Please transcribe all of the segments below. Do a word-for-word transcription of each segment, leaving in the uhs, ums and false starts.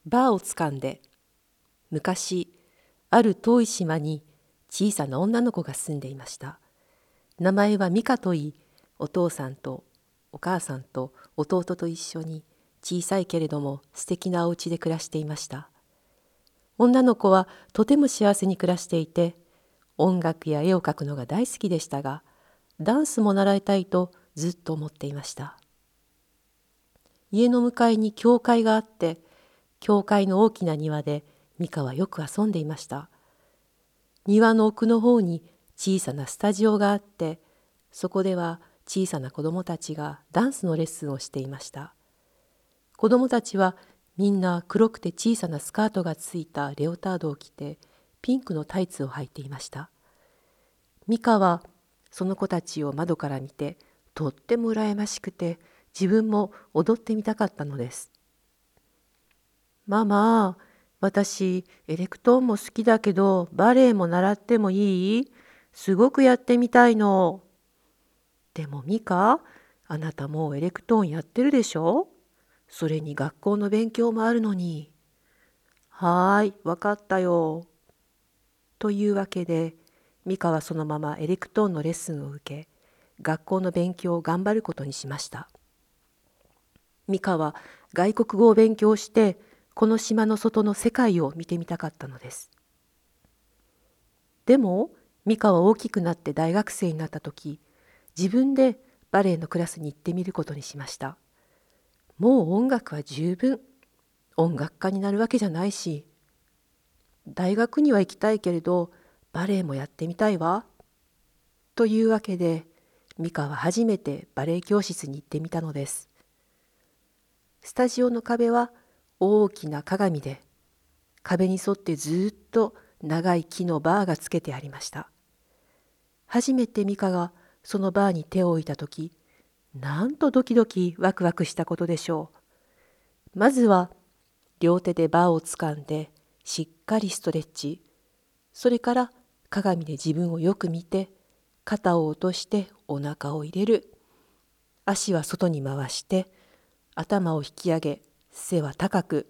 バーをつかんで、昔、ある遠い島に小さな女の子が住んでいました。名前はミカといい、お父さんとお母さんと弟と一緒に小さいけれども素敵なお家で暮らしていました。女の子はとても幸せに暮らしていて、音楽や絵を描くのが大好きでしたが、ダンスも習いたいとずっと思っていました。家の向かいに教会があって、教会の大きな庭でミカはよく遊んでいました。庭の奥の方に小さなスタジオがあって、そこでは小さな子供たちがダンスのレッスンをしていました。子供たちはみんな黒くて小さなスカートがついたレオタードを着て、ピンクのタイツを履いていました。ミカはその子たちを窓から見て、とっても羨ましくて、自分も踊ってみたかったのです。ママ、私エレクトーンも好きだけどバレエも習ってもいい？すごくやってみたいの。でもミカ、あなたもうエレクトーンやってるでしょ？それに学校の勉強もあるのに。はーい、わかったよ。というわけで、ミカはそのままエレクトーンのレッスンを受け、学校の勉強を頑張ることにしました。ミカは外国語を勉強して、この島の外の世界を見てみたかったのです。でも、ミカは大きくなって大学生になった時、自分でバレエのクラスに行ってみることにしました。もう音楽は十分。音楽家になるわけじゃないし、大学には行きたいけれど、バレエもやってみたいわ。というわけで、ミカは初めてバレエ教室に行ってみたのです。スタジオの壁は大きな鏡で、壁に沿ってずっと長い木のバーがつけてありました。初めてミカがそのバーに手を置いたとき、なんとドキドキワクワクしたことでしょう。まずは両手でバーをつかんでしっかりストレッチ。それから鏡で自分をよく見て、肩を落としてお腹を入れる。足は外に回して、頭を引き上げ、背は高く。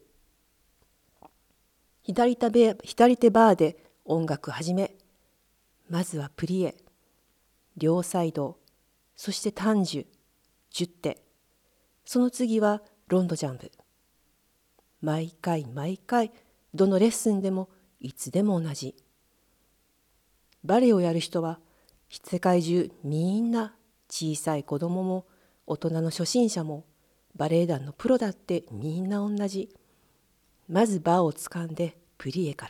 左手ベ左手バーで音楽始め。まずはプリエ、両サイド、そして単樹、じゅってその次はロンドジャンプ。毎回毎回、どのレッスンでもいつでも同じ。バレエをやる人は世界中みんな、小さい子供も大人の初心者もバレエ団のプロだってみんな同じ。まずバーをつかんでプリエから。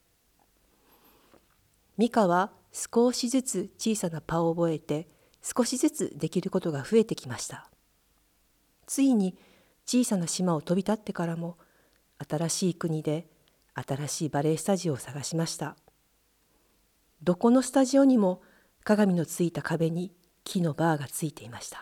ミカは少しずつ小さなパを覚えて、少しずつできることが増えてきました。ついに小さな島を飛び立ってからも、新しい国で新しいバレエスタジオを探しました。どこのスタジオにも鏡のついた壁に木のバーがついていました。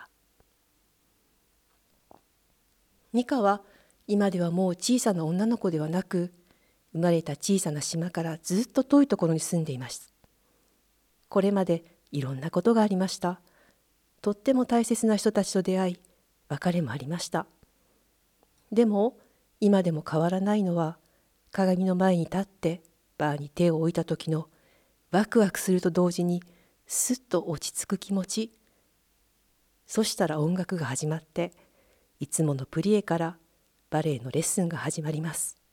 ミカは今ではもう小さな女の子ではなく、生まれた小さな島からずっと遠いところに住んでいます。これまでいろんなことがありました。とっても大切な人たちと出会い、別れもありました。でも今でも変わらないのは、鏡の前に立ってバーに手を置いた時のワクワクすると同時にすっと落ち着く気持ち。そしたら音楽が始まって、いつものプリエからバレエのレッスンが始まります。